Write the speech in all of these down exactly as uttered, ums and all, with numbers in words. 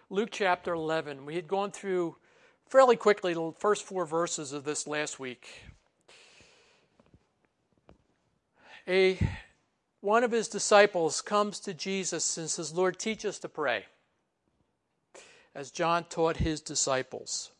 Luke chapter eleven. We had gone through fairly quickly the first four verses of this last week. A one of his disciples comes to Jesus and says, "Lord, teach us to pray," as John taught his disciples.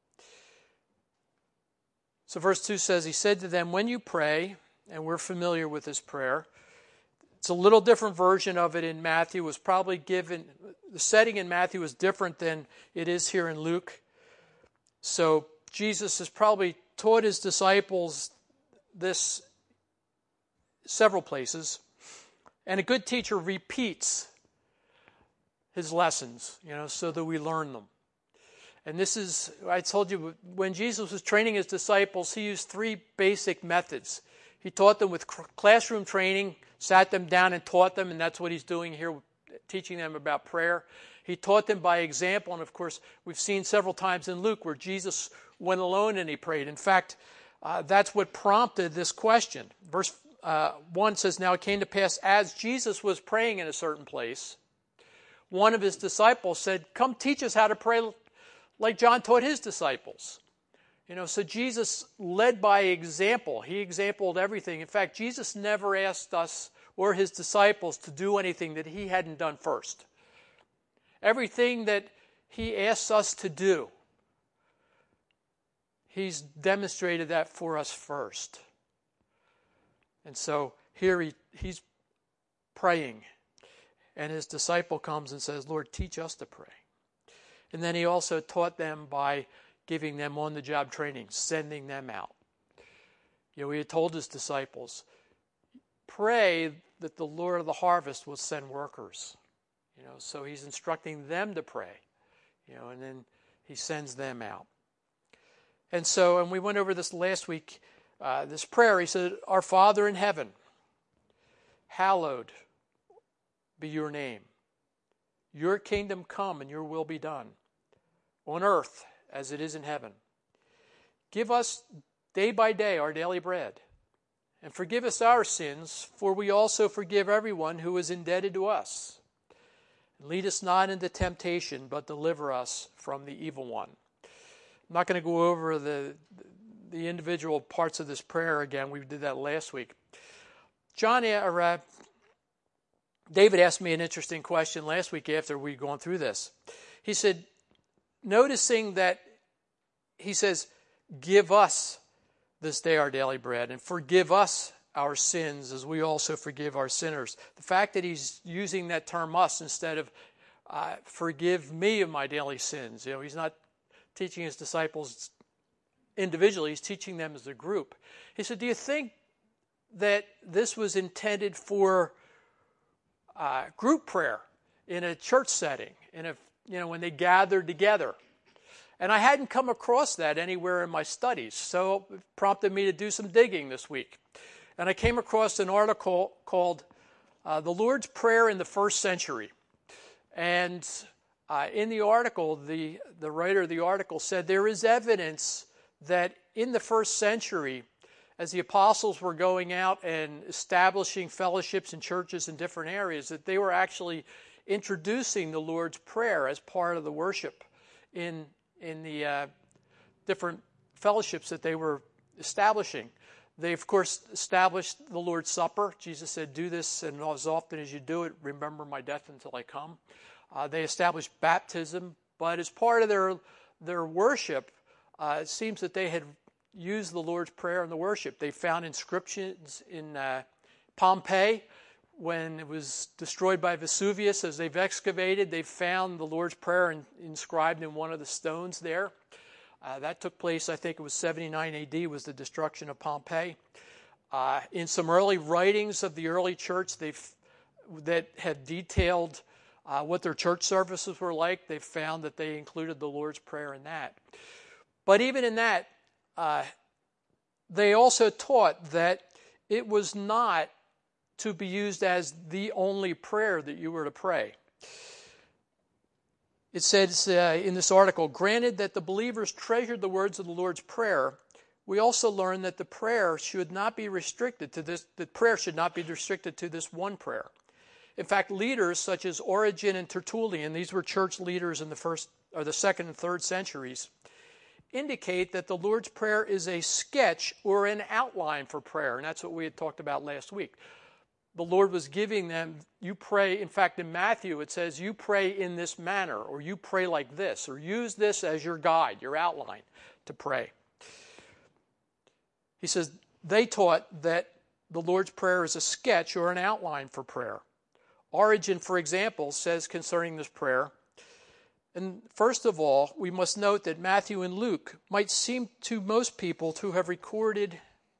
So verse two says, he said to them, "When you pray," and we're familiar with this prayer. It's a little different version of it in Matthew. It was probably given, the setting in Matthew was different than it is here in Luke. So Jesus has probably taught his disciples this several places. And a good teacher repeats his lessons, you know, so that we learn them. And this is, I told you, when Jesus was training his disciples, he used three basic methods. He taught them with classroom training, sat them down and taught them, and that's what he's doing here, teaching them about prayer. He taught them by example, and of course, we've seen several times in Luke where Jesus went alone and he prayed. In fact, uh, that's what prompted this question. Verse uh, one says, "Now it came to pass, as Jesus was praying in a certain place, one of his disciples said, 'Come teach us how to pray like John taught his disciples.'" You know, so Jesus led by example. He exampled everything. In fact, Jesus never asked us or his disciples to do anything that he hadn't done first. Everything that he asks us to do, he's demonstrated that for us first. And so here he, he's praying, and his disciple comes and says, "Lord, teach us to pray." And then he also taught them by giving them on-the-job training, sending them out. You know, he had told his disciples, pray that the Lord of the harvest will send workers. You know, so he's instructing them to pray, you know, and then he sends them out. And so, and we went over this last week, uh, this prayer, he said, "Our Father in heaven, hallowed be your name. Your kingdom come and your will be done, on earth as it is in heaven. Give us day by day our daily bread, and forgive us our sins, for we also forgive everyone who is indebted to us. And lead us not into temptation, but deliver us from the evil one." I'm not going to go over the, the individual parts of this prayer again. We did that last week. John, or, uh, David asked me an interesting question last week after we'd gone through this. He said, noticing that he says, "Give us this day our daily bread, and forgive us our sins as we also forgive our sinners." The fact that he's using that term "us" instead of uh, "forgive me of my daily sins," you know, he's not teaching his disciples individually, he's teaching them as a group. He said, do you think that this was intended for uh, group prayer in a church setting, in a you know, when they gathered together? And I hadn't come across that anywhere in my studies, so it prompted me to do some digging this week. And I came across an article called uh, "The Lord's Prayer in the First Century." And uh, in the article, the, the writer of the article said there is evidence that in the first century, as the apostles were going out and establishing fellowships and churches in different areas, that they were actually introducing the Lord's Prayer as part of the worship in in the uh, different fellowships that they were establishing. They, of course, established the Lord's Supper. Jesus said, "Do this, and as often as you do it, remember my death until I come." Uh, they established baptism, but as part of their their worship, uh, it seems that they had used the Lord's Prayer in the worship. They found inscriptions in uh, Pompeii, when it was destroyed by Vesuvius. As they've excavated, they found the Lord's Prayer in, inscribed in one of the stones there. Uh, that took place, I think it was seventy-nine A D, was the destruction of Pompeii. Uh, in some early writings of the early church they've, that have detailed uh, what their church services were like, they've found that they included the Lord's Prayer in that. But even in that, uh, they also taught that it was not to be used as the only prayer that you were to pray. It says uh, in this article, "Granted that the believers treasured the words of the Lord's Prayer, we also learn that the prayer should not be restricted to this. The prayer should not be restricted to this one prayer. In fact, leaders such as Origen and Tertullian, these were church leaders in the first or the second and third centuries, indicate that the Lord's Prayer is a sketch or an outline for prayer. And that's what we had talked about last week. The Lord was giving them, you pray, in fact, in Matthew it says, you pray in this manner, or you pray like this, or use this as your guide, your outline to pray. He says, they taught that the Lord's Prayer is a sketch or an outline for prayer. Origen, for example, says concerning this prayer, and first of all, we must note that Matthew and Luke might seem to most people to have recorded,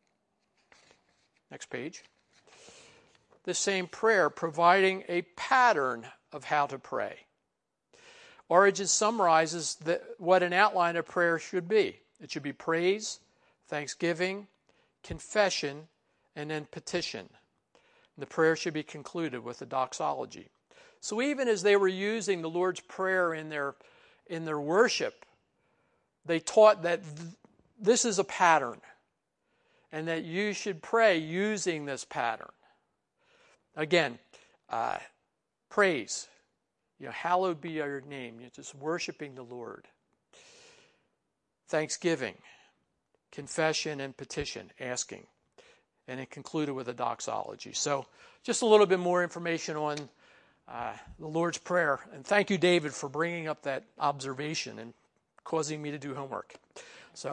next page, the same prayer, providing a pattern of how to pray. Origen summarizes the, what an outline of prayer should be. It should be praise, thanksgiving, confession, and then petition. And the prayer should be concluded with a doxology. So even as they were using the Lord's Prayer in their, in their worship, they taught that th- this is a pattern and that you should pray using this pattern. Again, uh, praise. You know, hallowed be your name. You're just worshiping the Lord. Thanksgiving, confession, and petition, asking. And it concluded with a doxology. So just a little bit more information on uh, the Lord's Prayer. And thank you, David, for bringing up that observation and causing me to do homework. So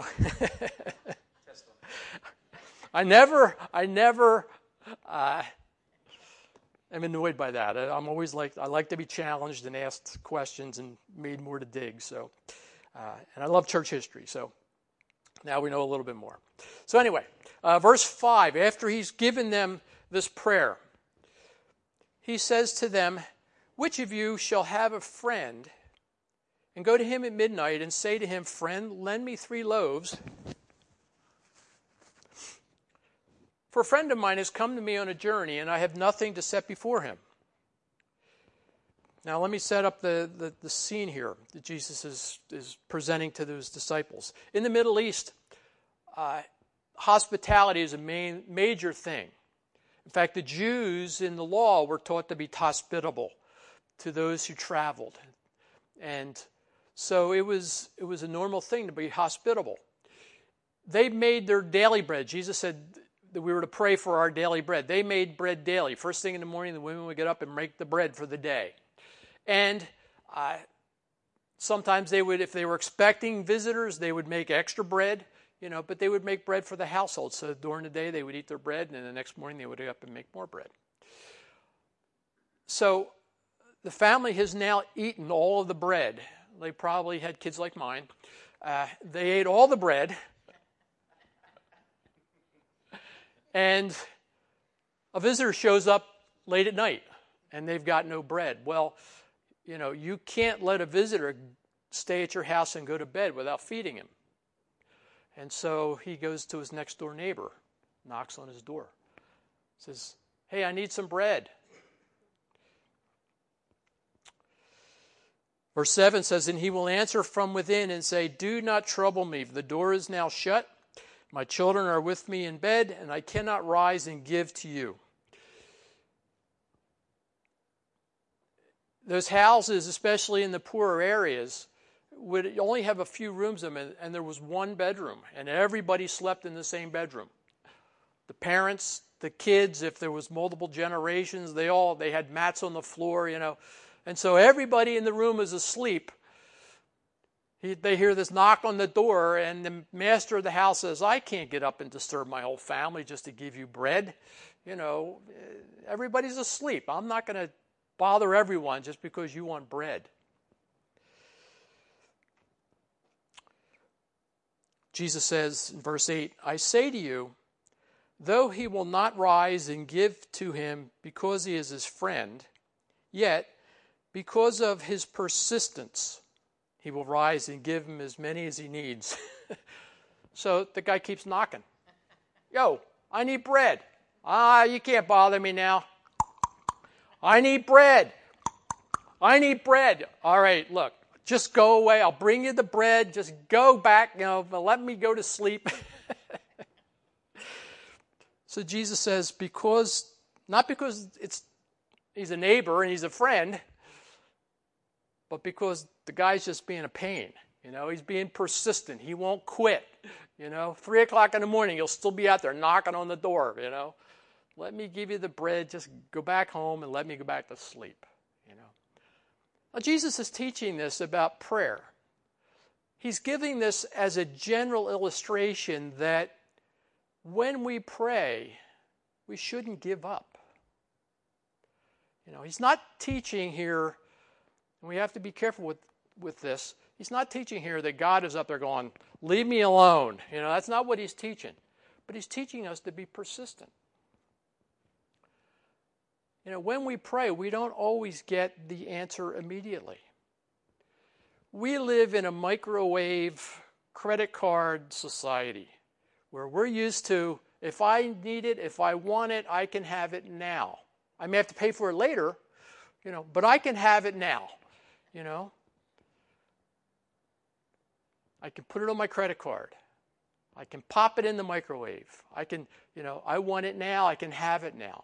I never, I never... Uh, I'm annoyed by that. I'm always like, I like to be challenged and asked questions and made more to dig. So, uh, and I love church history. So now we know a little bit more. So anyway, uh, verse five, after he's given them this prayer, he says to them, which of you shall have a friend and go to him at midnight and say to him, friend, lend me three loaves. For a friend of mine has come to me on a journey, and I have nothing to set before him. Now let me set up the, the, the scene here that Jesus is, is presenting to those disciples. In the Middle East, uh, hospitality is a main, major thing. In fact, the Jews in the law were taught to be hospitable to those who traveled. And so it was, it was a normal thing to be hospitable. They made their daily bread. Jesus said that we were to pray for our daily bread. They made bread daily. First thing in the morning, the women would get up and make the bread for the day. And uh, sometimes they would, if they were expecting visitors, they would make extra bread, you know, but they would make bread for the household. So during the day, they would eat their bread, and then the next morning, they would get up and make more bread. So the family has now eaten all of the bread. They probably had kids like mine. Uh, they ate all the bread. And a visitor shows up late at night, and they've got no bread. Well, you know, you can't let a visitor stay at your house and go to bed without feeding him. And so he goes to his next door neighbor, knocks on his door, says, hey, I need some bread. Verse seven says, and he will answer from within and say, do not trouble me, for the door is now shut. My children are with me in bed, and I cannot rise and give to you. Those houses, especially in the poorer areas, would only have a few rooms in them, and there was one bedroom, and everybody slept in the same bedroom. The parents, the kids, if there was multiple generations, they all, they had mats on the floor, you know. And so everybody in the room is asleep. He, they hear this knock on the door, and the master of the house says, I can't get up and disturb my whole family just to give you bread. You know, everybody's asleep. I'm not going to bother everyone just because you want bread. Jesus says in verse eight, I say to you, though he will not rise and give to him because he is his friend, yet because of his persistence, he will rise and give him as many as he needs. So the guy keeps knocking. Yo, I need bread. Ah, you can't bother me now. I need bread. I need bread. All right, look, just go away. I'll bring you the bread. Just go back, you know, let me go to sleep. So Jesus says, because, not because it's he's a neighbor and he's a friend, but because the guy's just being a pain. You know, he's being persistent. He won't quit. You know, three o'clock in the morning, he'll still be out there knocking on the door, you know. Let me give you the bread. Just go back home and let me go back to sleep, you know. Now, Jesus is teaching this about prayer. He's giving this as a general illustration that when we pray, we shouldn't give up. You know, he's not teaching here, and we have to be careful with, with this. He's not teaching here that God is up there going, leave me alone. You know, that's not what he's teaching. But he's teaching us to be persistent. You know, when we pray, we don't always get the answer immediately. We live in a microwave credit card society where we're used to, if I need it, if I want it, I can have it now. I may have to pay for it later, you know, but I can have it now, you know. I can put it on my credit card. I can pop it in the microwave. I can, you know, I want it now, I can have it now.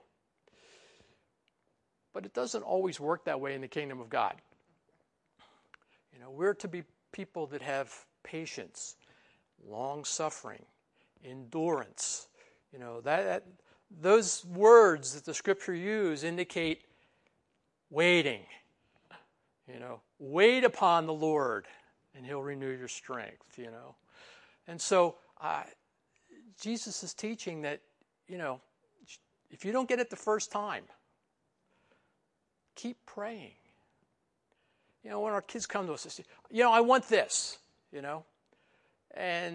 But it doesn't always work that way in the kingdom of God. You know, we're to be people that have patience, long-suffering, endurance. You know, that, that those words that the Scripture use indicate waiting. You know, wait upon the Lord, and He'll renew your strength, you know. And so uh, Jesus is teaching that, you know, if you don't get it the first time, keep praying. You know, when our kids come to us, they say, you know, I want this, you know. And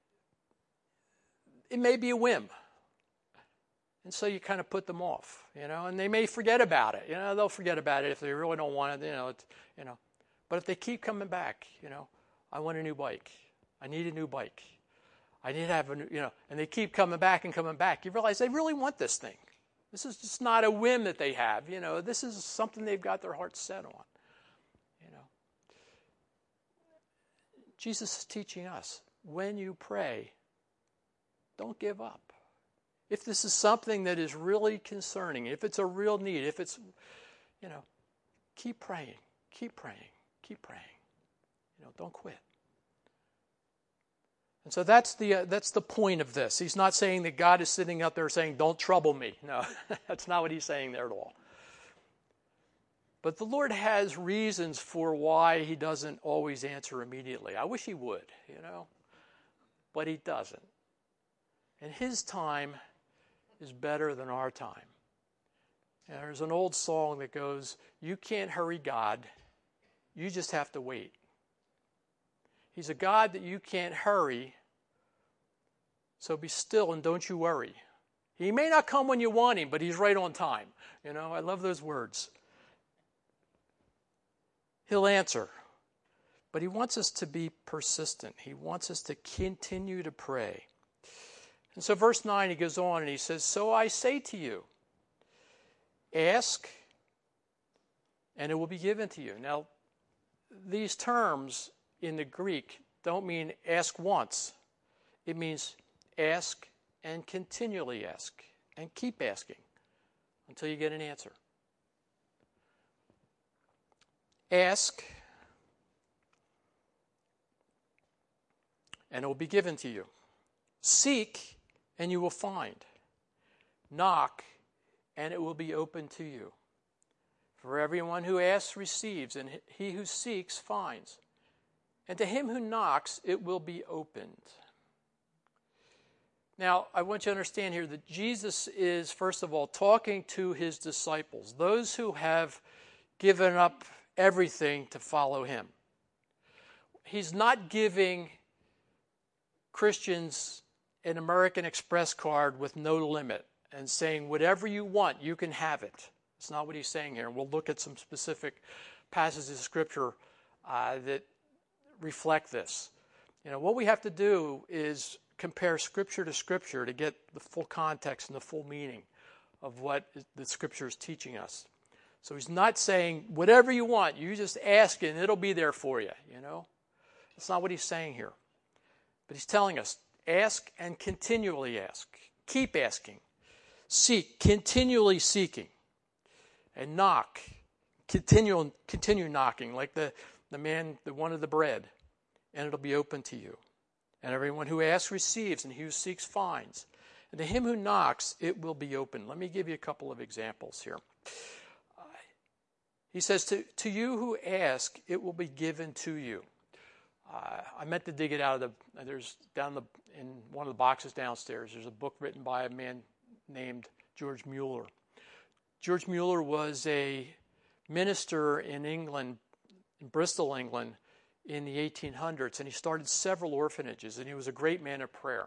it may be a whim. And so you kind of put them off, you know, and they may forget about it. You know, they'll forget about it if they really don't want it, you know, it's, you know. But if they keep coming back, you know, I want a new bike. I need a new bike. I need to have a new, you know, and they keep coming back and coming back. You realize they really want this thing. This is just not a whim that they have, you know. This is something they've got their heart set on, you know. Jesus is teaching us, when you pray, don't give up. If this is something that is really concerning, if it's a real need, if it's, you know, keep praying, keep praying, keep praying. You know, don't quit. And so that's the uh, that's the point of this. He's not saying that God is sitting out there saying, don't trouble me. No, that's not what he's saying there at all. But the Lord has reasons for why he doesn't always answer immediately. I wish he would, you know, but he doesn't. And his time is better than our time. And there's an old song that goes, you can't hurry God, you just have to wait. He's a God that you can't hurry, so be still and don't you worry. He may not come when you want him, but he's right on time. You know, I love those words. He'll answer, but he wants us to be persistent. He wants us to continue to pray. And so verse nine, he goes on and he says, so I say to you, ask, and it will be given to you. Now, these terms in the Greek don't mean ask once. It means ask and continually ask and keep asking until you get an answer. Ask, and it will be given to you. Seek, and you will find. Knock, and it will be open to you. For everyone who asks receives, and he who seeks finds. And to him who knocks, it will be opened. Now, I want you to understand here that Jesus is, first of all, talking to his disciples, those who have given up everything to follow him. He's not giving Christians an American Express card with no limit and saying, whatever you want, you can have it. That's not what he's saying here. And we'll look at some specific passages of Scripture uh, that reflect this. You know, what we have to do is compare Scripture to Scripture to get the full context and the full meaning of what the Scripture is teaching us. So he's not saying, whatever you want, you just ask it and it'll be there for you, you know. That's not what he's saying here. But he's telling us, ask and continually ask. Keep asking. Seek, continually seeking. and knock. Continue, continue knocking like the, the man that wanted the bread, and it'll be open to you. And everyone who asks receives, and he who seeks finds. And to him who knocks, it will be open. Let me give you a couple of examples here. Uh, he says, to, to you who ask, it will be given to you. Uh, I meant to dig it out of the, there's down the, in one of the boxes downstairs, there's a book written by a man named George Mueller. George Mueller was a minister in England, in Bristol, England, in the eighteen hundreds, and he started several orphanages, and he was a great man of prayer.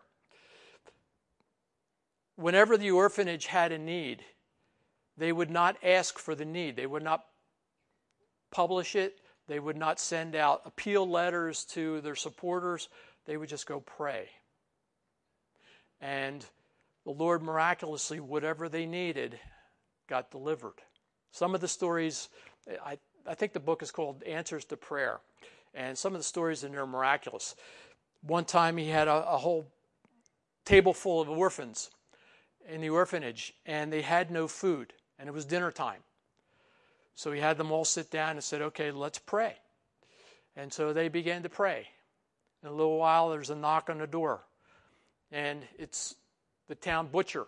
Whenever the orphanage had a need, they would not ask for the need. They would not publish it. They would not send out appeal letters to their supporters. They would just go pray. And the Lord miraculously, whatever they needed, got delivered. Some of the stories, I, I think the book is called Answers to Prayer. And some of the stories in there are miraculous. One time he had a, a whole table full of orphans in the orphanage, and they had no food, and it was dinner time. So he had them all sit down and said, okay, let's pray. And so they began to pray. In a little while, there's a knock on the door, and it's the town butcher.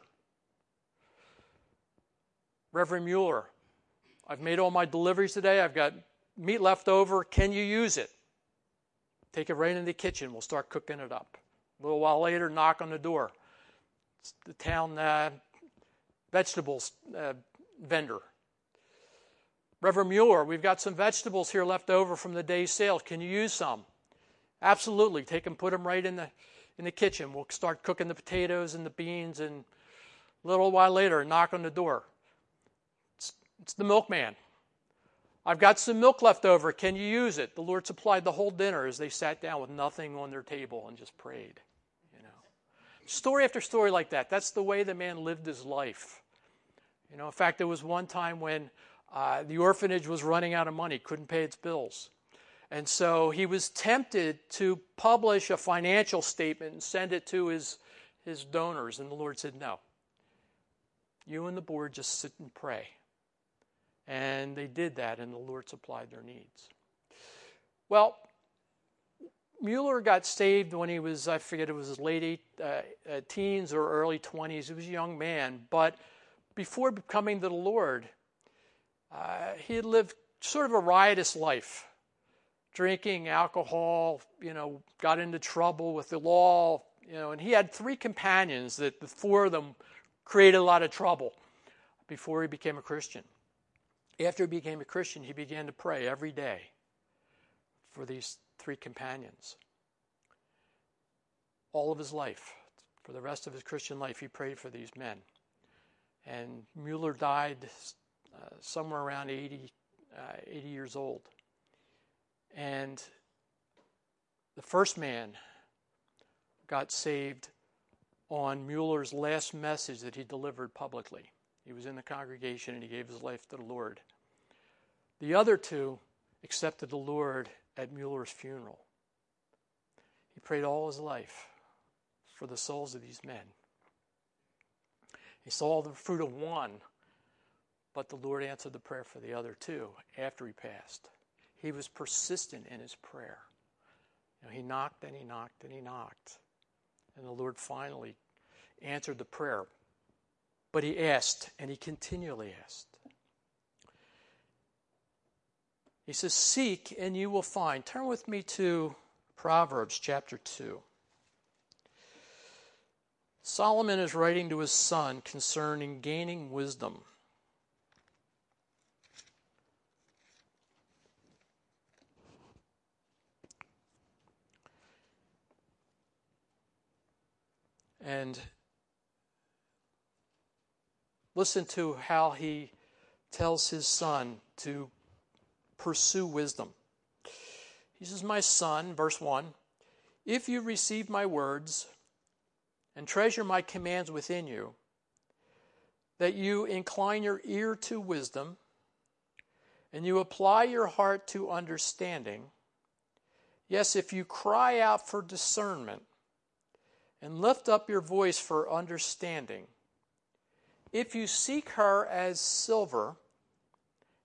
Reverend Mueller, I've made all my deliveries today. I've got meat left over. Can you use it? Take it right in the kitchen. We'll start cooking it up. A little while later, knock on the door. It's the town uh, vegetables uh, vendor. Reverend Mueller, we've got some vegetables here left over from the day's sale. Can you use some? Absolutely. Take them, put them right in the in the kitchen. We'll start cooking the potatoes and the beans, and a little while later, knock on the door. It's, it's the milkman. I've got some milk left over. Can you use it? The Lord supplied the whole dinner as they sat down with nothing on their table and just prayed. You know, story after story like that. That's the way the man lived his life. You know, in fact, there was one time when uh, the orphanage was running out of money, couldn't pay its bills. And so he was tempted to publish a financial statement and send it to his, his donors. And the Lord said, no. You and the board just sit and pray. And they did that, and the Lord supplied their needs. Well, Mueller got saved when he was, I forget, it was his late eight, uh, uh, teens or early twenties. He was a young man. But before coming to the Lord, uh, he had lived sort of a riotous life. Drinking, alcohol, you know, got into trouble with the law, you know, and he had three companions that the four of them created a lot of trouble before he became a Christian. After he became a Christian, he began to pray every day for these three companions. All of his life, for the rest of his Christian life, he prayed for these men. And Mueller died uh, somewhere around eighty, uh, eighty years old. And the first man got saved on Mueller's last message that he delivered publicly. He was in the congregation and he gave his life to the Lord. The other two accepted the Lord at Mueller's funeral. He prayed all his life for the souls of these men. He saw the fruit of one, but the Lord answered the prayer for the other two after he passed. He was persistent in his prayer. You know, he knocked and he knocked and he knocked. And the Lord finally answered the prayer. But he asked, and he continually asked. He says, seek and you will find. Turn with me to Proverbs chapter two. Solomon is writing to his son concerning gaining wisdom. And listen to how he tells his son to pursue wisdom. He says, my son, verse one, if you receive my words and treasure my commands within you, that you incline your ear to wisdom and you apply your heart to understanding, yes, if you cry out for discernment and lift up your voice for understanding, if you seek her as silver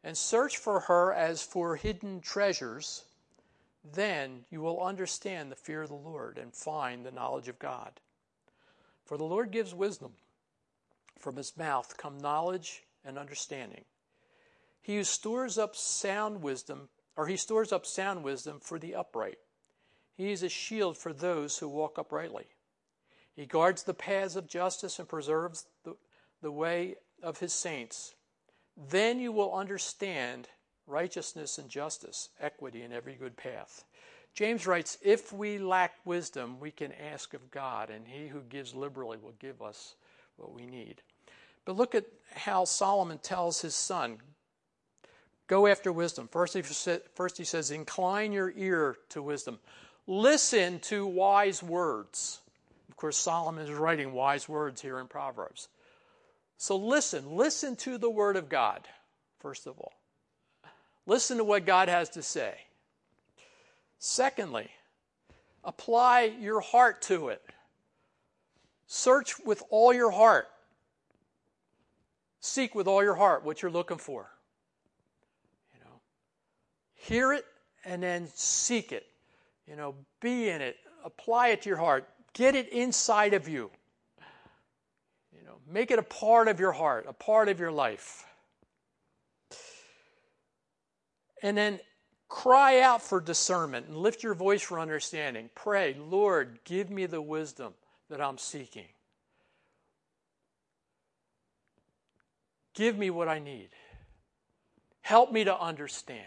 and search for her as for hidden treasures, then you will understand the fear of the Lord and find the knowledge of God. For the Lord gives wisdom. From his mouth come knowledge and understanding. He who stores up sound wisdom, or he stores up sound wisdom for the upright. He is a shield for those who walk uprightly. He guards the paths of justice and preserves the, the way of his saints. Then you will understand righteousness and justice, equity, and every good path. James writes, if we lack wisdom, we can ask of God, and he who gives liberally will give us what we need. But look at how Solomon tells his son, go after wisdom. First he, first he says, incline your ear to wisdom. Listen to wise words. Of course, Solomon is writing wise words here in Proverbs. So listen. Listen to the word of God, first of all. Listen to what God has to say. Secondly, apply your heart to it. Search with all your heart. Seek with all your heart what you're looking for. You know, hear it and then seek it. You know, be in it. Apply it to your heart. Get it inside of you. You know, make it a part of your heart, a part of your life. And then cry out for discernment and lift your voice for understanding. Pray, Lord, give me the wisdom that I'm seeking. Give me what I need. Help me to understand.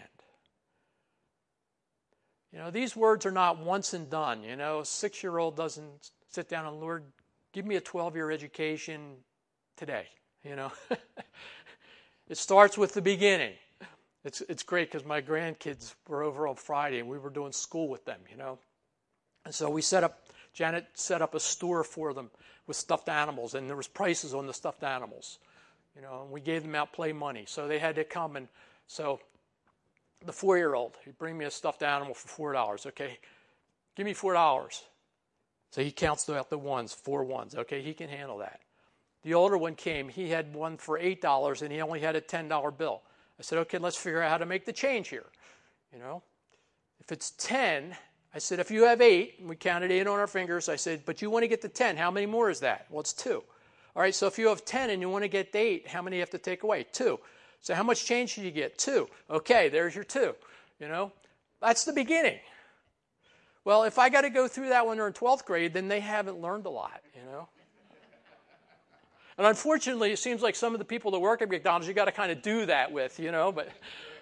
You know, these words are not once and done. You know, a six-year-old doesn't sit down and, Lord, give me a twelve-year education today. You know, it starts with the beginning. It's it's great because my grandkids were over on Friday and we were doing school with them, you know. And so we set up, Janet set up a store for them with stuffed animals, and there was prices on the stuffed animals. You know, and we gave them out play money. So they had to come, and so the four-year-old, he'd bring me a stuffed animal for four dollars. Okay, give me four dollars. So he counts out the ones, four ones. Okay, he can handle that. The older one came, he had one for eight dollars, and he only had a ten dollar bill. I said, okay, let's figure out how to make the change here. You know, if it's ten, I said, if you have eight, and we counted eight on our fingers, I said, but you want to get to ten, how many more is that? Well, it's two. All right, so if you have ten and you want to get to eight, how many do you have to take away? Two. So how much change did you get? Two. Okay, there's your two. You know, that's the beginning. Well, if I got to go through that when they're in twelfth grade, then they haven't learned a lot, you know. And unfortunately, it seems like some of the people that work at McDonald's, you got to kind of do that with, you know. But,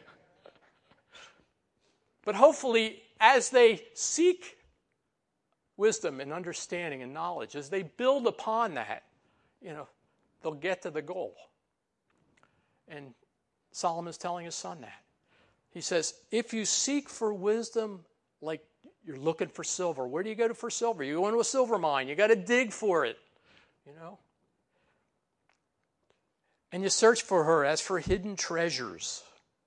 but hopefully, as they seek wisdom and understanding and knowledge, as they build upon that, you know, they'll get to the goal. And Solomon's telling his son that. He says, if you seek for wisdom like you're looking for silver, where do you go to for silver? You go into a silver mine. You got to dig for it, you know. And you search for her as for hidden treasures.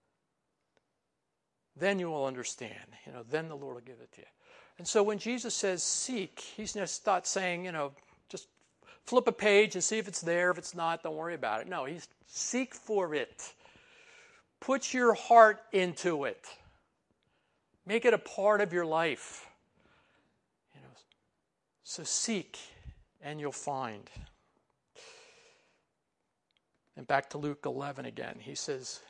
Then you will understand. You know, then the Lord will give it to you. And so when Jesus says seek, he's just not saying, you know, just flip a page and see if it's there. If it's not, don't worry about it. No, he's seek for it. Put your heart into it. Make it a part of your life. You know, so seek and you'll find. And back to Luke eleven again. He says,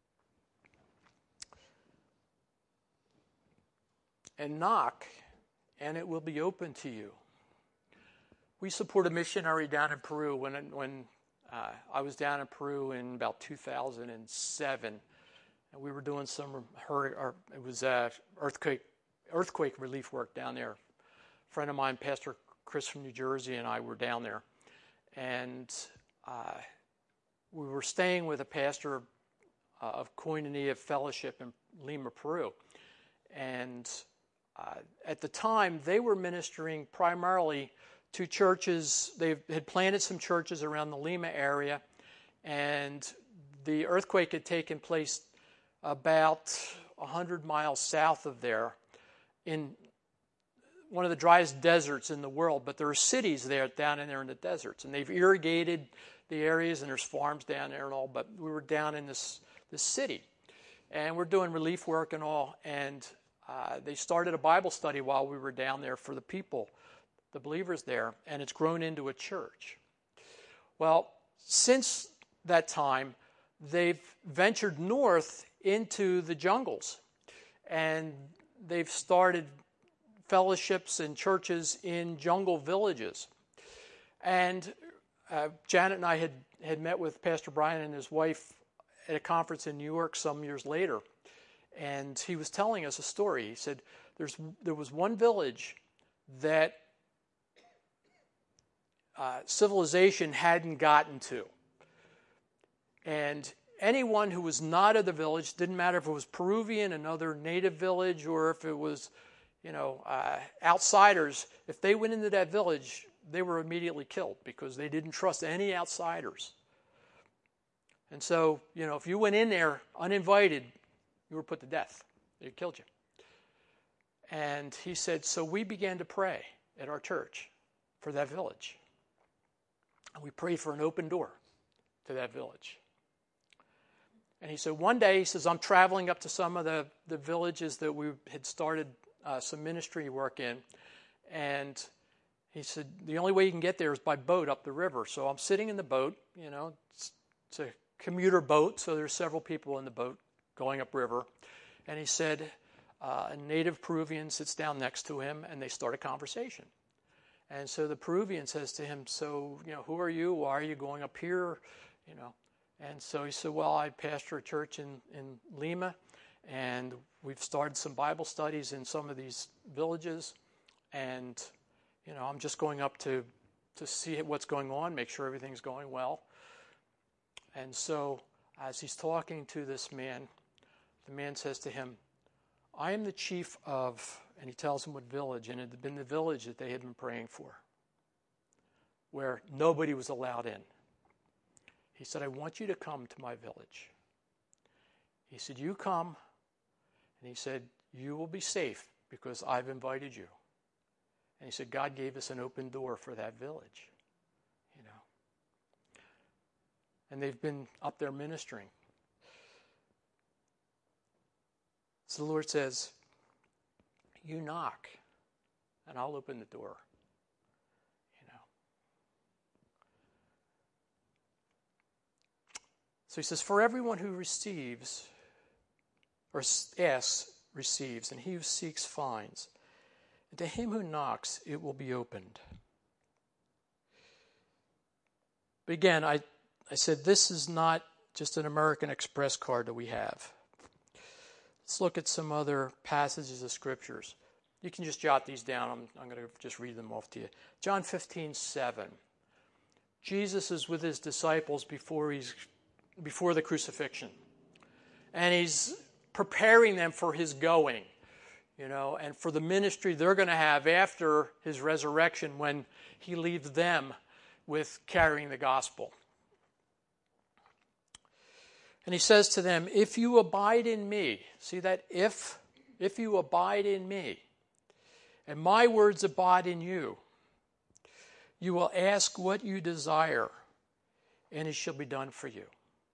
and knock, and it will be open to you. We support a missionary down in Peru. When when uh, I was down in Peru in about two thousand seven, and we were doing some or it was uh, earthquake earthquake relief work down there. A friend of mine, Pastor Chris from New Jersey, and I were down there, and uh, we were staying with a pastor uh, of Koinonia Fellowship in Lima, Peru, and uh, at the time they were ministering primarily to churches. They had planted some churches around the Lima area, and the earthquake had taken place about one hundred miles south of there in one of the driest deserts in the world, but there are cities there down in there in the deserts, and they've irrigated the areas, and there's farms down there and all, but we were down in this this city. And we're doing relief work and all. And uh, they started a Bible study while we were down there for the people, the believers there. And it's grown into a church. Well, since that time, they've ventured north into the jungles. And they've started fellowships and churches in jungle villages. And uh, Janet and I had, had met with Pastor Brian and his wife at a conference in New York some years later. And he was telling us a story. He said there's there was one village that uh, civilization hadn't gotten to. And anyone who was not of the village, didn't matter if it was Peruvian, another native village, or if it was, you know, uh, outsiders, if they went into that village, they were immediately killed because they didn't trust any outsiders. And so, you know, if you went in there uninvited, you were put to death. They killed you. And he said, so we began to pray at our church for that village. And we prayed for an open door to that village. And he said, one day, he says, I'm traveling up to some of the, the villages that we had started uh, some ministry work in. And he said, the only way you can get there is by boat up the river. So I'm sitting in the boat, you know, it's, it's a commuter boat, so there's several people in the boat going upriver. And he said, uh, a native Peruvian sits down next to him, and they start a conversation. And so the Peruvian says to him, so, you know, who are you? Why are you going up here? You know, and so he said, well, I pastor a church in, in Lima, and we've started some Bible studies in some of these villages, and, you know, I'm just going up to, to see what's going on, make sure everything's going well. And so as he's talking to this man, the man says to him, I am the chief of, and he tells him what village, and it had been the village that they had been praying for, where nobody was allowed in. He said, I want you to come to my village. He said, you come, and he said, you will be safe because I've invited you. And he said, God gave us an open door for that village, you know. And they've been up there ministering. So the Lord says, you knock, and I'll open the door. You know. So he says, for everyone who receives, or asks, receives, and he who seeks finds. And to him who knocks, it will be opened. But again, I, I said this is not just an American Express card that we have. Let's look at some other passages of scriptures. You can just jot these down. I'm, I'm going to just read them off to you. John fifteen seven. Jesus is with his disciples before he's before the crucifixion. And he's preparing them for his going, you know, and for the ministry they're going to have after his resurrection when he leaves them with carrying the gospel. And he says to them, if you abide in me, see that if, if you abide in me, and my words abide in you, you will ask what you desire, and it shall be done for you.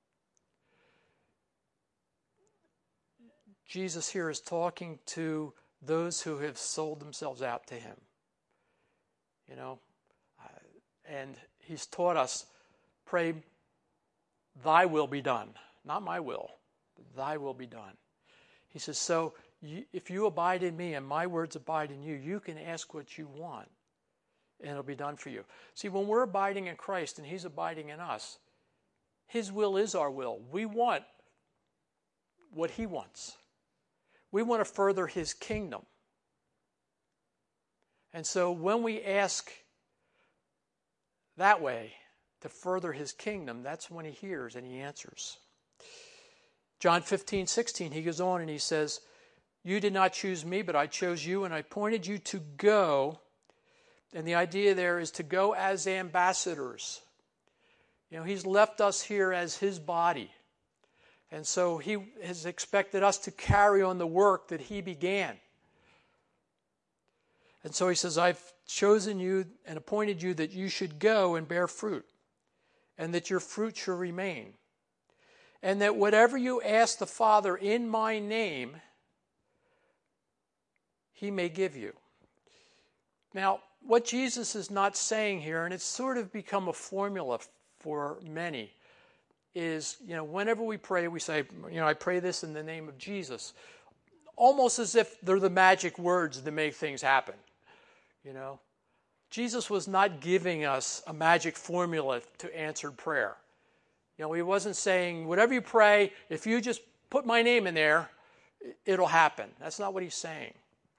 Jesus here is talking to those who have sold themselves out to him. You know, uh, and he's taught us, pray, thy will be done. Not my will, but thy will be done. He says, so you, if you abide in me and my words abide in you, you can ask what you want, and it'll be done for you. See, when we're abiding in Christ and he's abiding in us, his will is our will. We want what he wants. We want to further his kingdom. And so when we ask that way to further his kingdom, that's when he hears and he answers. John fifteen sixteen, he goes on and he says, you did not choose me, but I chose you, and I appointed you to go. And the idea there is to go as ambassadors. You know, he's left us here as his body. And so he has expected us to carry on the work that he began. And so he says, I've chosen you and appointed you that you should go and bear fruit, and that your fruit shall remain, and that whatever you ask the Father in my name, he may give you. Now, what Jesus is not saying here, and it's sort of become a formula for many, is, you know, whenever we pray, we say, you know, I pray this in the name of Jesus. Almost as if they're the magic words that make things happen, you know. Jesus was not giving us a magic formula to answered prayer. You know, he wasn't saying, whatever you pray, if you just put my name in there, it'll happen. That's not what he's saying.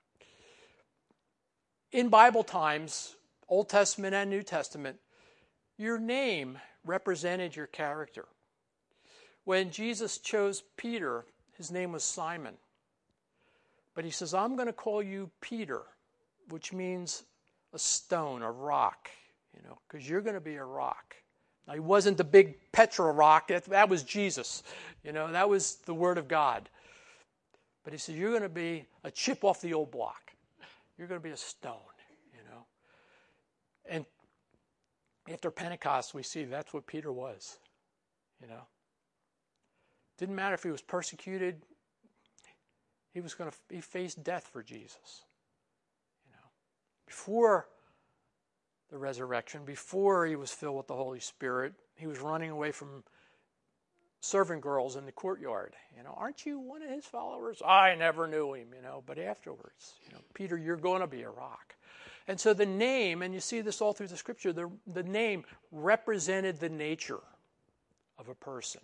In Bible times, Old Testament and New Testament, your name represented your character. When Jesus chose Peter, his name was Simon. But he says, I'm going to call you Peter, which means a stone, a rock, you know, because you're going to be a rock. Now, he wasn't the big Petra rock. That, that was Jesus. You know, that was the Word of God. But he said, you're going to be a chip off the old block. You're going to be a stone, you know. And after Pentecost, we see that's what Peter was, you know. Didn't matter if he was persecuted. He was going to, he faced death for Jesus, you know. Before the resurrection, before he was filled with the Holy Spirit, he was running away from servant girls in the courtyard. You know, aren't you one of his followers? I never knew him, you know, but afterwards, you know, Peter, you're going to be a rock. And so the name, and you see this all through the scripture, the, the name represented the nature of a person.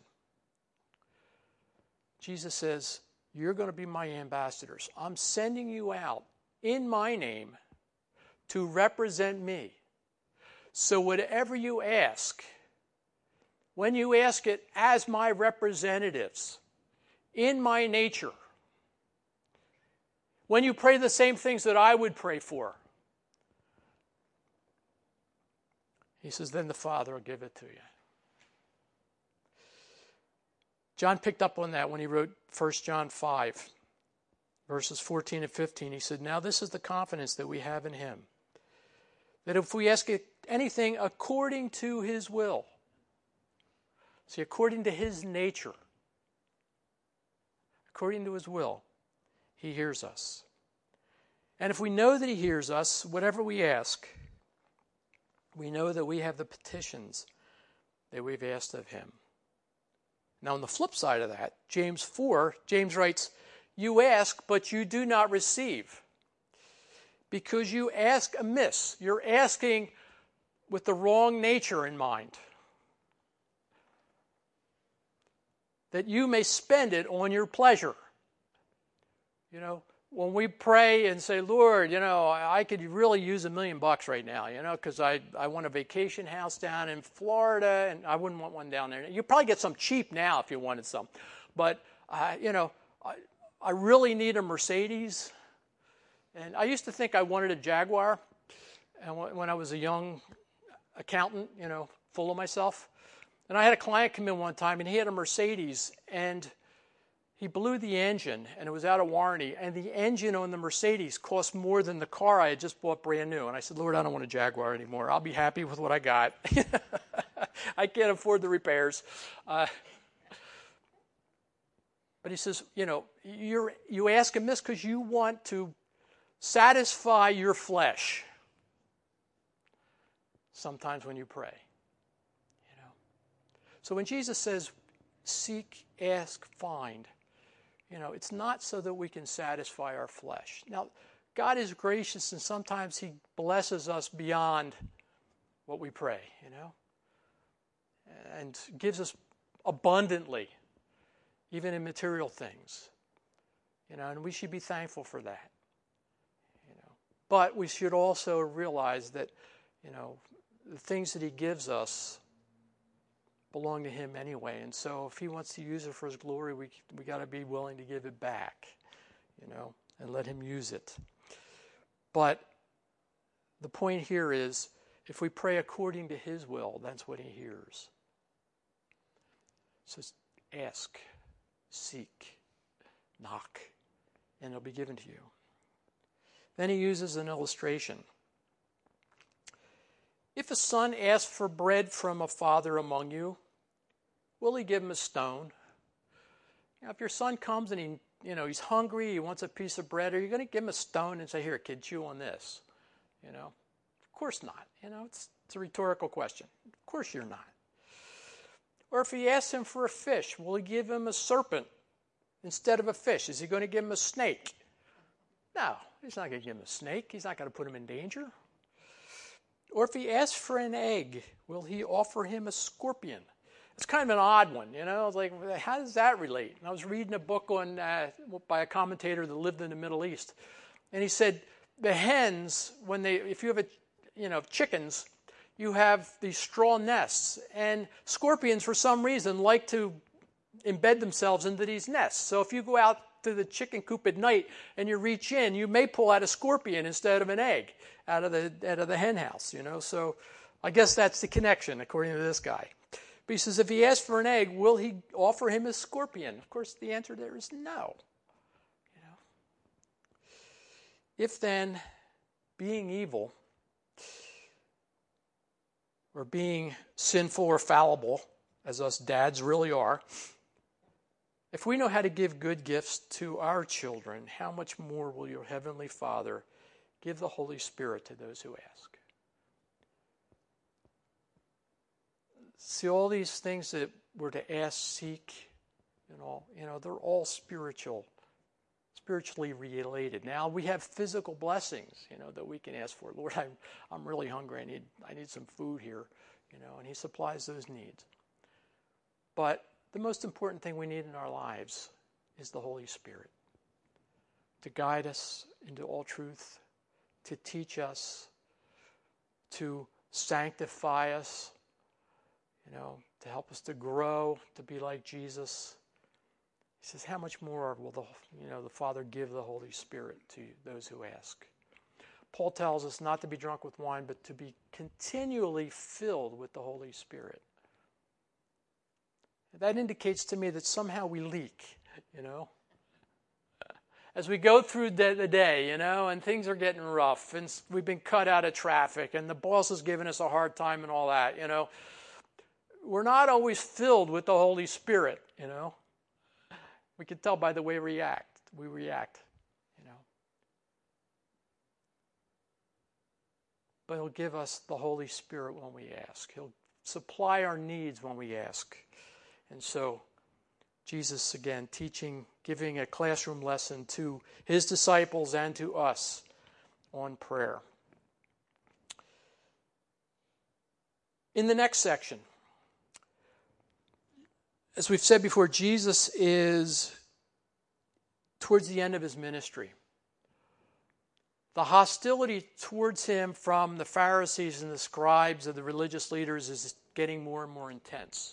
Jesus says, you're going to be my ambassadors. I'm sending you out in my name to represent me. So whatever you ask, when you ask it as my representatives, in my nature, when you pray the same things that I would pray for, he says, then the Father will give it to you. John picked up on that when he wrote First John five, verses fourteen and fifteen. He said, now this is the confidence that we have in him, that if we ask anything according to his will, see, according to his nature, according to his will, he hears us. And if we know that he hears us, whatever we ask, we know that we have the petitions that we've asked of him. Now, on the flip side of that, James four, James writes, you ask, but you do not receive, because you ask amiss. You're asking with the wrong nature in mind, that you may spend it on your pleasure. You know, when we pray and say, Lord, you know, I could really use a million bucks right now, you know, because I, I want a vacation house down in Florida, and I wouldn't want one down there. You'd probably get some cheap now if you wanted some. But, uh, you know, I, I really need a Mercedes. And I used to think I wanted a Jaguar. And when I was a young accountant, you know, full of myself. And I had a client come in one time, and he had a Mercedes, and he blew the engine, and it was out of warranty, and the engine on the Mercedes cost more than the car I had just bought brand new. And I said, Lord, I don't want a Jaguar anymore. I'll be happy with what I got. I can't afford the repairs. Uh, but he says, you know, you're, you ask him this because you want to satisfy your flesh sometimes when you pray. You know. So when Jesus says, seek, ask, find, you know, it's not so that we can satisfy our flesh. Now, God is gracious, and sometimes he blesses us beyond what we pray, you know, and gives us abundantly, even in material things, you know, and we should be thankful for that, you know. But we should also realize that, you know, the things that he gives us belong to him anyway. And so if he wants to use it for his glory, we we got to be willing to give it back, you know, and let him use it. But the point here is, if we pray according to his will, that's what he hears. So ask, seek, knock, and it'll be given to you. Then he uses an illustration. If a son asks for bread from a father among you, will he give him a stone? You know, if your son comes and he, you know, he's hungry, he wants a piece of bread, are you going to give him a stone and say, here, kid, chew on this? You know, of course not. You know, it's, it's a rhetorical question. Of course you're not. Or if he asks him for a fish, will he give him a serpent instead of a fish? Is he going to give him a snake? No, he's not going to give him a snake. He's not going to put him in danger. Or if he asks for an egg, will he offer him a scorpion? It's kind of an odd one, you know. It's like, how does that relate? And I was reading a book on uh, by a commentator that lived in the Middle East, and he said the hens, when they, if you have a, you know, chickens, you have these straw nests, and scorpions, for some reason, like to embed themselves into these nests. So if you go out to the chicken coop at night and you reach in, you may pull out a scorpion instead of an egg out of the out of the hen house, you know. So I guess that's the connection, according to this guy. But he says, if he asks for an egg, will he offer him a scorpion? Of course, the answer there is no. You know? If then, being evil, or being sinful or fallible, as us dads really are, if we know how to give good gifts to our children, how much more will your Heavenly Father give the Holy Spirit to those who ask? See, all these things that we're to ask, seek, and all, you know, they're all spiritual, spiritually related. Now, we have physical blessings, you know, that we can ask for. Lord, I'm, I'm really hungry. I need, I need some food here, you know, and He supplies those needs. But the most important thing we need in our lives is the Holy Spirit to guide us into all truth, to teach us, to sanctify us, you know, to help us to grow, to be like Jesus. He says, how much more will the, you know, the Father give the Holy Spirit to those who ask? Paul tells us not to be drunk with wine, but to be continually filled with the Holy Spirit. That indicates to me that somehow we leak, you know. As we go through the day, you know, and things are getting rough, and we've been cut out of traffic, and the boss is giving us a hard time and all that, you know. We're not always filled with the Holy Spirit, you know. We can tell by the way we react. We react, you know. But He'll give us the Holy Spirit when we ask. He'll supply our needs when we ask. And so, Jesus, again, teaching, giving a classroom lesson to His disciples and to us on prayer. In the next section, as we've said before, Jesus is towards the end of His ministry. The hostility towards Him from the Pharisees and the scribes and the religious leaders is getting more and more intense.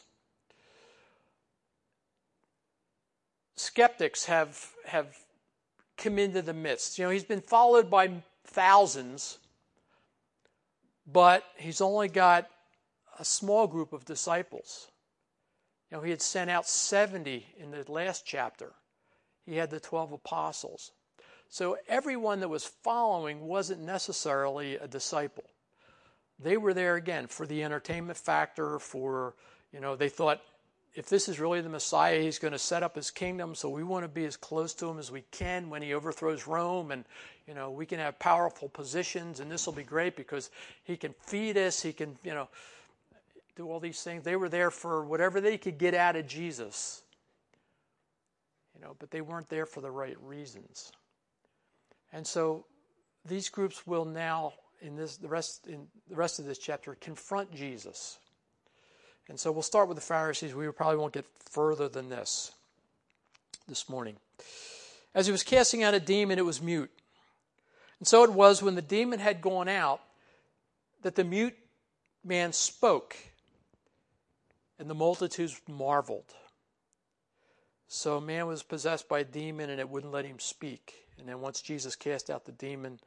Skeptics have, have come into the midst. You know, He's been followed by thousands, but He's only got a small group of disciples. You know, He had sent out seventy in the last chapter. He had the twelve apostles. So everyone that was following wasn't necessarily a disciple. They were there, again, for the entertainment factor, for, you know, they thought, if this is really the Messiah, He's going to set up His kingdom, so we want to be as close to Him as we can when He overthrows Rome, and, you know, we can have powerful positions, and this will be great because He can feed us, He can, you know, do all these things. They were there for whatever they could get out of Jesus. You know, but they weren't there for the right reasons. And so these groups will now, in this the rest in the rest of this chapter, confront Jesus. And so we'll start with the Pharisees. We probably won't get further than this this morning. As He was casting out a demon, it was mute. And so it was when the demon had gone out that the mute man spoke, and the multitudes marveled. So a man was possessed by a demon, and it wouldn't let him speak. And then once Jesus cast out the demon,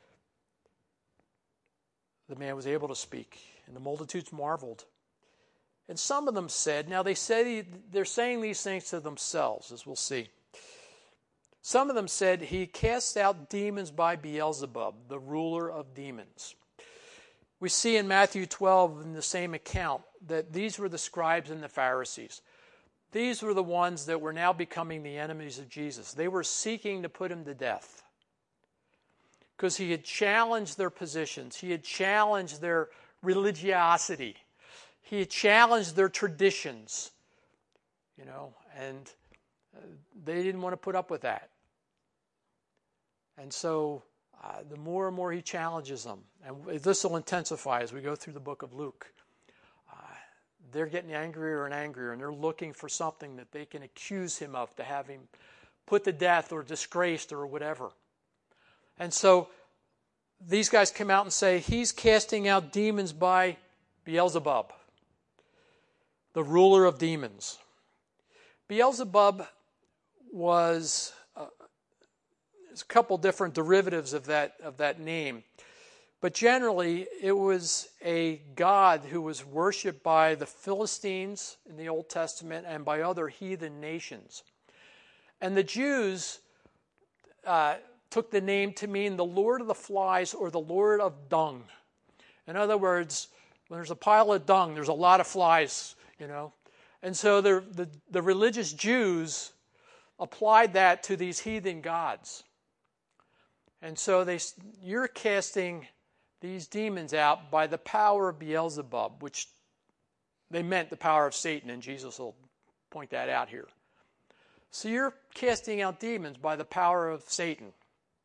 the man was able to speak, and the multitudes marveled. And some of them said, now they say they're saying these things to themselves, as we'll see. Some of them said, He casts out demons by Beelzebub, the ruler of demons. We see in Matthew twelve, in the same account, that these were the scribes and the Pharisees. these were the ones that were now becoming the enemies of Jesus. They were seeking to put him to death because he had challenged their positions. He had challenged their religiosity. He had challenged their traditions, you know, and they didn't want to put up with that. And so uh, the more and more he challenges them, and this will intensify as we go through the book of Luke, uh, they're getting angrier and angrier, and they're looking for something that they can accuse him of to have him put to death or disgraced or whatever. And so these guys come out and say, he's casting out demons by Beelzebub, the ruler of demons. Beelzebub was uh, there's a couple different derivatives of that of that name, but generally it was a god who was worshipped by the Philistines in the Old Testament and by other heathen nations. And the Jews uh, took the name to mean the Lord of the Flies or the Lord of Dung. In other words, when there's a pile of dung, there's a lot of flies, you know. And so the, the, the religious Jews applied that to these heathen gods. And so they, you're casting these demons out by the power of Beelzebub, which they meant the power of Satan, and Jesus will point that out here. So you're casting out demons by the power of Satan.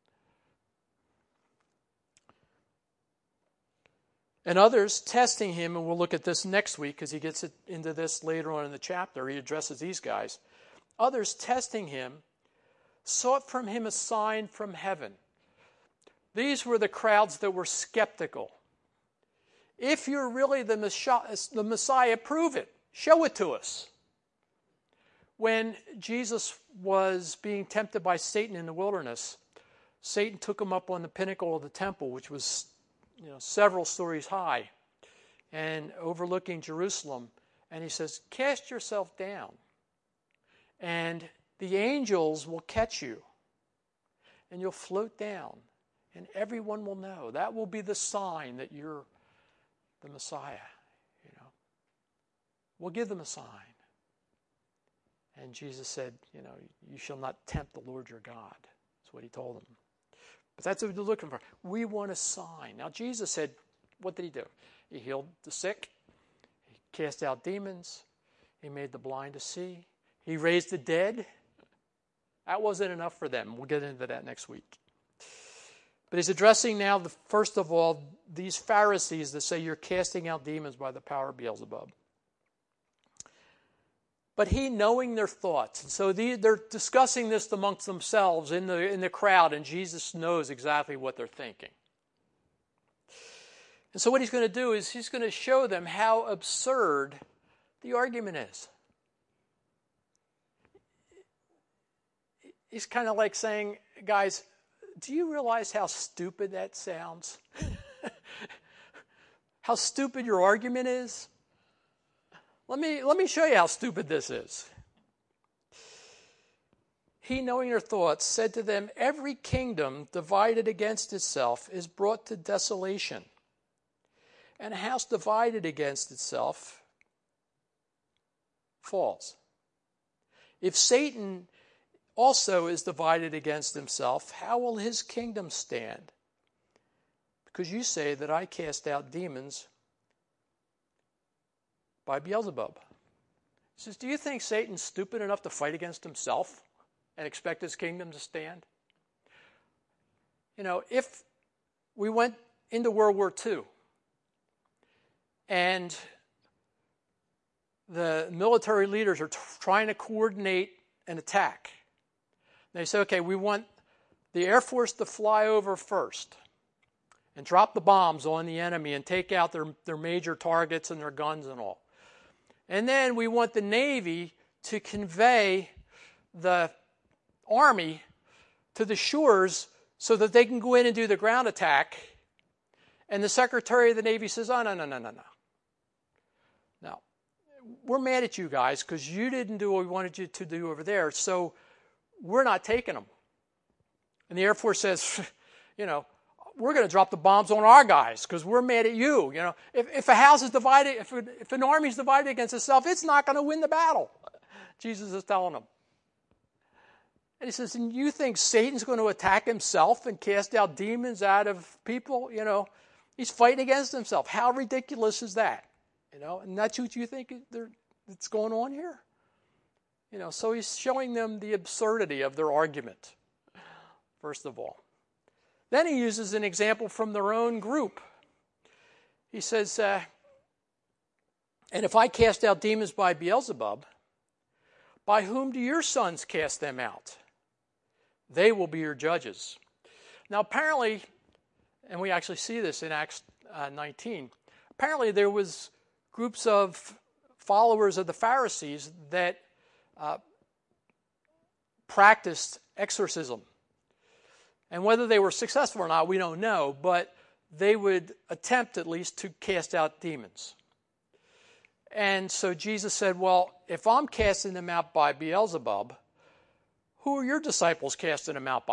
And others testing him, and we'll look at this next week because he gets it into this later on in the chapter. He addresses these guys. Others testing him sought from him a sign from heaven. These were the crowds that were skeptical. If you're really the Messiah, the Messiah, prove it. Show it to us. When Jesus was being tempted by Satan in the wilderness, Satan took him up on the pinnacle of the temple, which was you know, several stories high, and overlooking Jerusalem. And he says, cast yourself down, and the angels will catch you, and you'll float down, and everyone will know. That will be the sign that you're the Messiah. You know, we'll give them a sign. And Jesus said, you know, you shall not tempt the Lord your God. That's what he told them. But that's what they're looking for. We want a sign. Now, Jesus said, what did he do? He healed the sick. He cast out demons. He made the blind to see. He raised the dead. That wasn't enough for them. We'll get into that next week. But he's addressing now, the first of all, these Pharisees that say you're casting out demons by the power of Beelzebub. But he, knowing their thoughts, and so they're discussing this amongst themselves in the in the crowd, and Jesus knows exactly what they're thinking. And so what he's going to do is he's going to show them how absurd the argument is. He's kind of like saying, guys, do you realize how stupid that sounds? How stupid your argument is? Let me, let me show you how stupid this is. He, knowing their thoughts, said to them, every kingdom divided against itself is brought to desolation, and a house divided against itself falls. If Satan also is divided against himself, how will his kingdom stand? Because you say that I cast out demons by Beelzebub. He says, do you think Satan's stupid enough to fight against himself and expect his kingdom to stand? You know, if we went into World War Two and the military leaders are t- trying to coordinate an attack, they say, okay, we want the Air Force to fly over first and drop the bombs on the enemy and take out their, their major targets and their guns and all. And then we want the Navy to convey the Army to the shores so that they can go in and do the ground attack. And the Secretary of the Navy says, oh, no, no, no, no, no. No, we're mad at you guys because you didn't do what we wanted you to do over there, so we're not taking them. And the Air Force says, you know, we're going to drop the bombs on our guys because we're mad at you. You know, if, if a house is divided, if, if an army is divided against itself, it's not going to win the battle. Jesus is telling them. And he says, and you think Satan's going to attack himself and cast out demons out of people? You know, he's fighting against himself. How ridiculous is that? You know, and that's what you think that's going on here? You know, so he's showing them the absurdity of their argument, first of all. Then he uses an example from their own group. He says, uh, and if I cast out demons by Beelzebub, by whom do your sons cast them out? They will be your judges. Now, apparently, and we actually see this in Acts uh, nineteen, apparently there was groups of followers of the Pharisees that uh, practiced exorcism. And whether they were successful or not, we don't know, but they would attempt at least to cast out demons. And so Jesus said, well, if I'm casting them out by Beelzebub, who are your disciples casting them out by?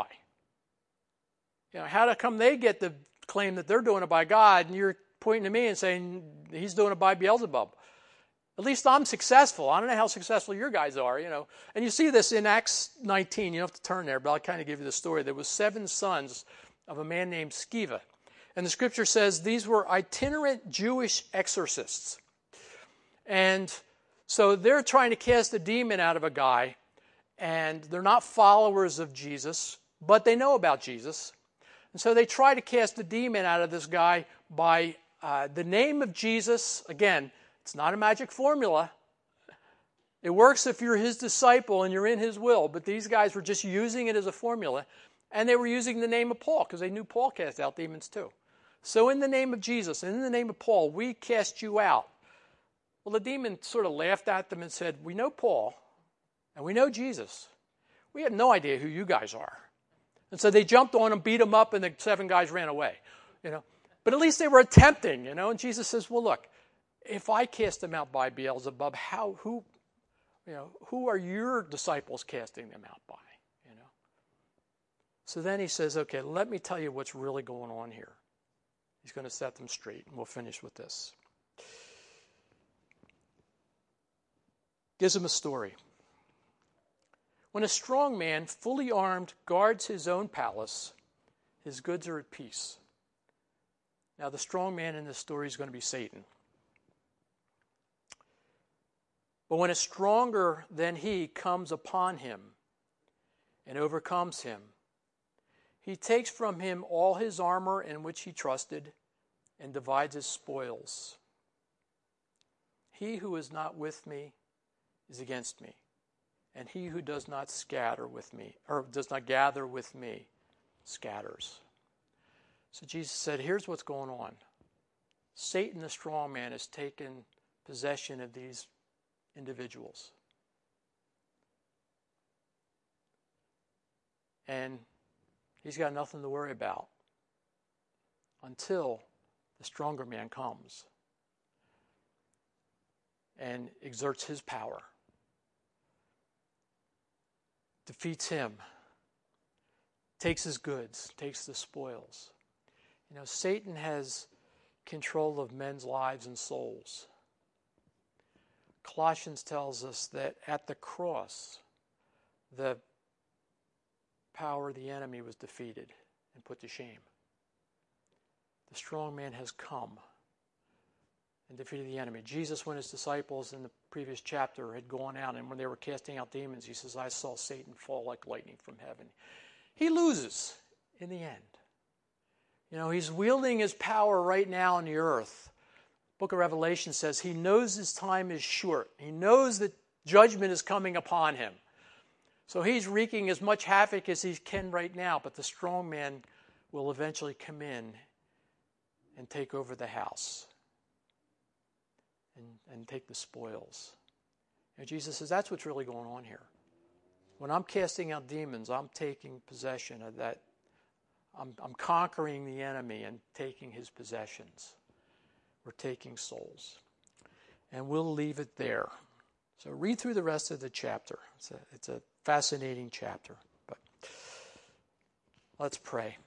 You know, how come they get to claim that they're doing it by God, and you're pointing to me and saying he's doing it by Beelzebub? At least I'm successful. I don't know how successful your guys are, you know. And you see this in Acts nineteen. You don't have to turn there, but I'll kind of give you the story. There was seven sons of a man named Sceva. And the scripture says these were itinerant Jewish exorcists. And so they're trying to cast a demon out of a guy, and they're not followers of Jesus, but they know about Jesus. And so they try to cast a demon out of this guy by uh, the name of Jesus. Again, it's not a magic formula. It works if you're his disciple and you're in his will, but these guys were just using it as a formula, and they were using the name of Paul because they knew Paul cast out demons too. So in the name of Jesus and in the name of Paul, we cast you out. Well, the demon sort of laughed at them and said, we know Paul and we know Jesus. We have no idea who you guys are. And so they jumped on him, beat him up, and the seven guys ran away. You know, but at least they were attempting, you know. And Jesus says, well, look, if I cast them out by Beelzebub, how, who, you know, who are your disciples casting them out by? You know. So then he says, okay, let me tell you what's really going on here. He's going to set them straight, and we'll finish with this. Gives him a story. When a strong man, fully armed, guards his own palace, his goods are at peace. Now, the strong man in this story is going to be Satan. But when a stronger than he comes upon him and overcomes him, he takes from him all his armor in which he trusted and divides his spoils. He who is not with me is against me, and he who does not scatter with me, or does not gather with me, scatters. So Jesus said, here's what's going on. Satan, the strong man, has taken possession of these individuals. And he's got nothing to worry about until the stronger man comes and exerts his power, defeats him, takes his goods, takes the spoils. You know, Satan has control of men's lives and souls. Colossians tells us that at the cross, the power of the enemy was defeated and put to shame. The strong man has come and defeated the enemy. Jesus, when his disciples in the previous chapter had gone out and when they were casting out demons, he says, I saw Satan fall like lightning from heaven. He loses in the end. You know, he's wielding his power right now on the earth. Book of Revelation says he knows his time is short. He knows that judgment is coming upon him. So he's wreaking as much havoc as he can right now, but the strong man will eventually come in and take over the house and, and take the spoils. And Jesus says that's what's really going on here. When I'm casting out demons, I'm taking possession of that. I'm, I'm conquering the enemy and taking his possessions. We're taking souls. And we'll leave it there. So read through the rest of the chapter. It's a, it's a fascinating chapter. But let's pray.